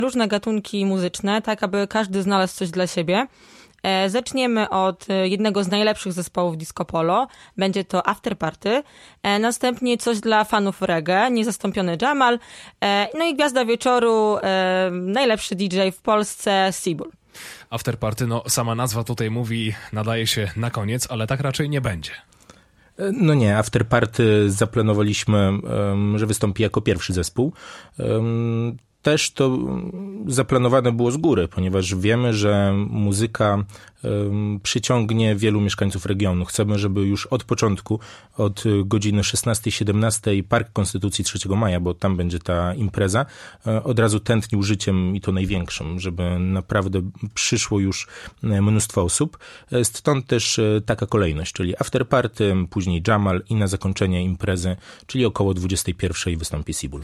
różne gatunki muzyczne, tak aby każdy znalazł coś dla siebie. Zaczniemy od jednego z najlepszych zespołów disco polo. Będzie to After Party. Następnie coś dla fanów reggae, niezastąpiony Jamal. No i gwiazda wieczoru, najlepszy DJ w Polsce, Seabull. After Party, no sama nazwa tutaj mówi, nadaje się na koniec, ale tak raczej nie będzie. No nie, After Party zaplanowaliśmy, że wystąpi jako pierwszy zespół. Też to zaplanowane było z góry, ponieważ wiemy, że muzyka przyciągnie wielu mieszkańców regionu. Chcemy, żeby już od początku, od godziny 16-17 Park Konstytucji 3 Maja, bo tam będzie ta impreza, od razu tętnił życiem i to największym, żeby naprawdę przyszło już mnóstwo osób. Stąd też taka kolejność, czyli After Party, później Jamal i na zakończenie imprezy, czyli około 21 wystąpi Seabull.